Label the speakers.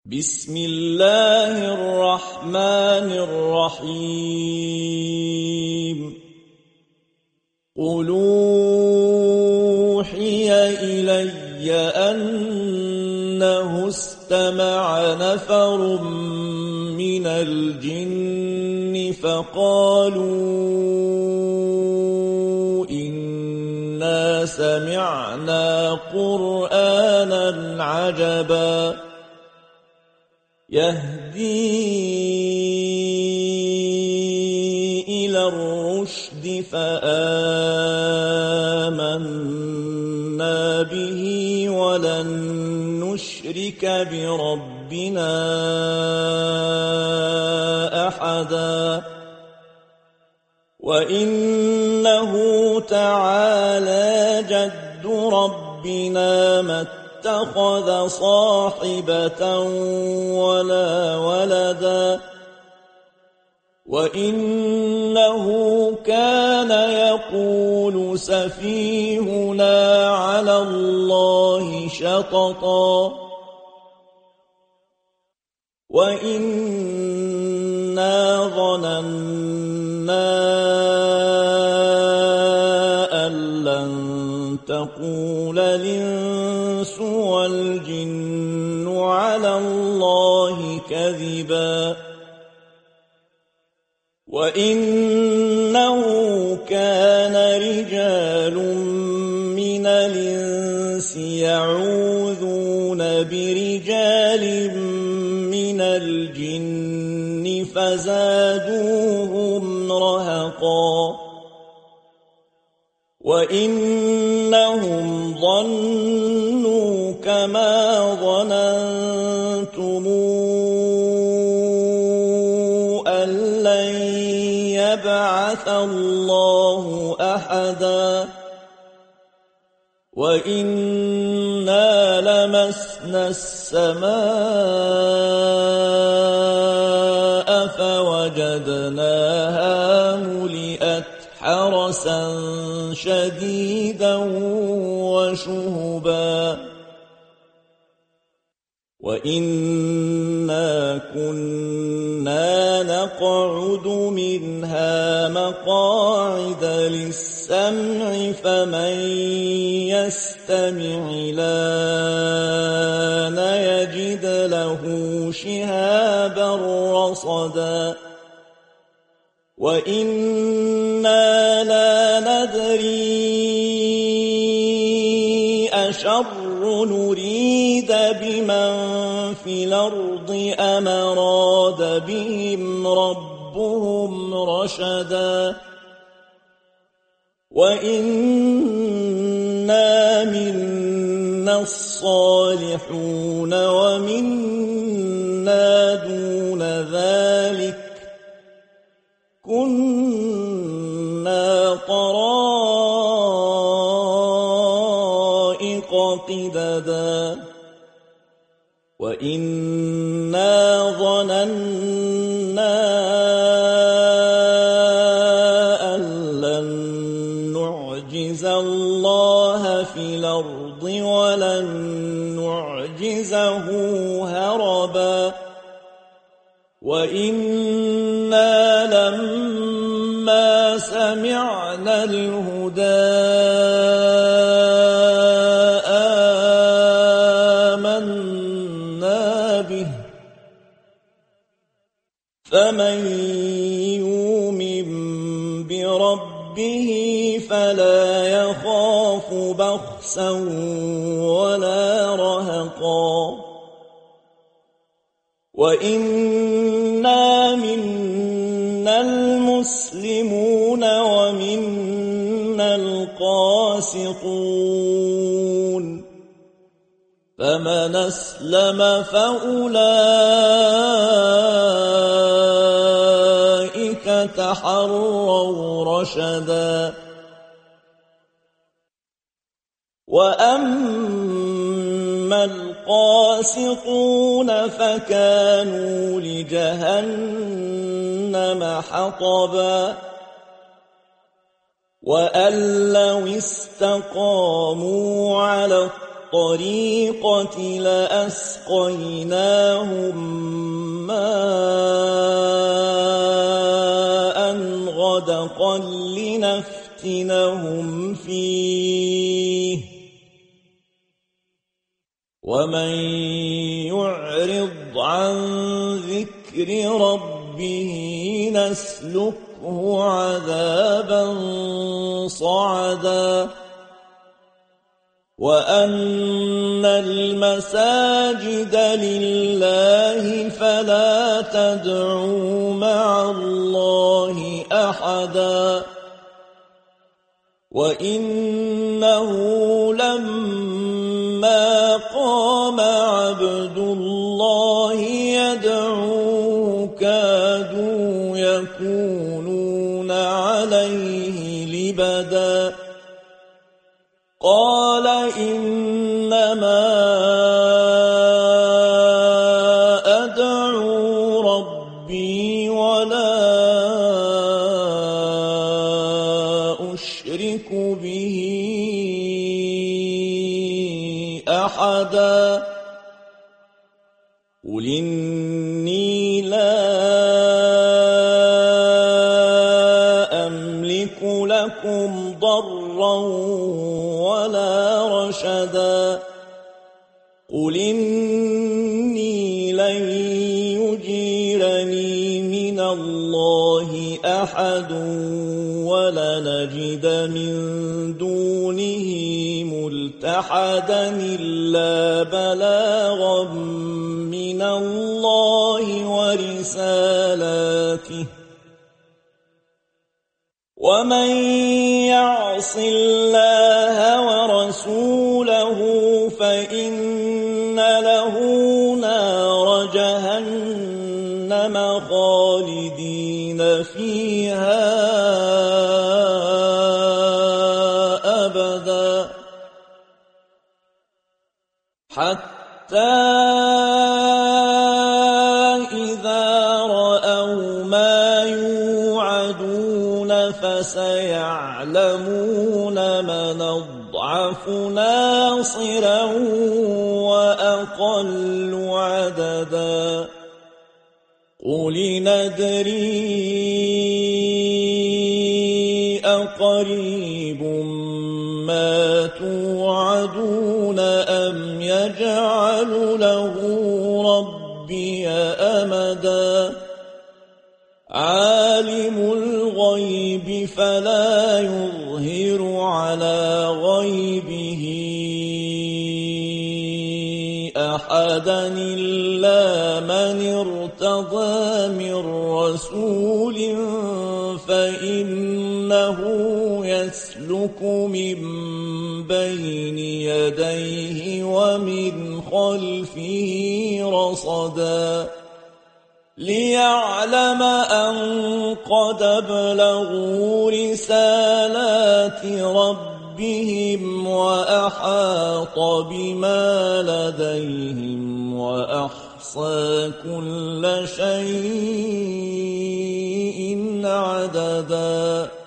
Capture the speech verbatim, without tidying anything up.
Speaker 1: بسم الله الرحمن الرحيم قل أوحي إلي أنه استمع نفر من الجن فقالوا إنا سمعنا قرآنا عجبا يهدي إلى الرشد فآمنا به ولن نشرك بربنا أحدا وإنه تعالى جد ربنا ما اتخذ صاحبة ولا ولدا وإنه كان يقول سفيهنا على الله شططا وإنا ظننا أن لن تقول الإنس والجن على الله كذبا وإنه كان رجال من الإنس يعوذون برجال من الجن فزادوهم رهقا وإنهم ظنوا كما ظننتم أن لن يبعث الله أحدا وإنا لمسنا السماء فوجدناها ملئت حرسا شديدا وشهبا وإنا كنا نقعد منها مقاعد للسمع فمن يستمع الآن يجد له شهابا رصدا وإنا لا ندري أشر نريد بمن في الأرض أم أراد بهم ربهم رشدا وإنا منا الصالحون ومنا دون ذلك كنا طرائق قددا وإنا ظننا أن لن نعجز الله في الأرض ولن نعجزه هربا وإنا لما سمعنا الهدى آمنا به فمن يؤمن بربه فلا يخاف بخسا ولا رهقا وإنا منا المسلمون ومنا القاسطون فمن أسلم فأولئك تحروا رشدا وأما القاسطون فكانوا لجهنم حطبا وأن لو استقاموا على الطريقة لأسقيناهم ماء غدقا لنفتنهم فيه ومن يعرض عن ذكر ربه نسلكه عذابا صعدا وأن المساجد لله فلا تدعوا مع الله أحدا وإنه لما قام عبد الله يدعوه كادوا يكونون عليه لبدا قال إنما أدعو ربي ولا أشرك به أحدا قل إني لا أملك لكم ضرا ولا رشدا قل إني لن يجيرني من الله أحد ولنجد من دونه ملتحدا إلا بلاغا من الله ورسالاته ومن يعص الله ورسوله فإن له نار جهنم خالدين فيها أبدا حتى إذا رأوا ما يوعدون فسيعلمون من أضعف ناصرا وأقل عددا قل ندري أقريب ما توعدون أم يجعل له ربي أمدا عالم الغيب فلا يظهر على غيبه أحدا إلا من ارتضى من رسول فإنه يسلك من بين يديه ومن خلفه رصدا ليعلم أن قد أبلغوا رسالات ربهم وأحاط بما لديهم وأحصى كل شيء عددا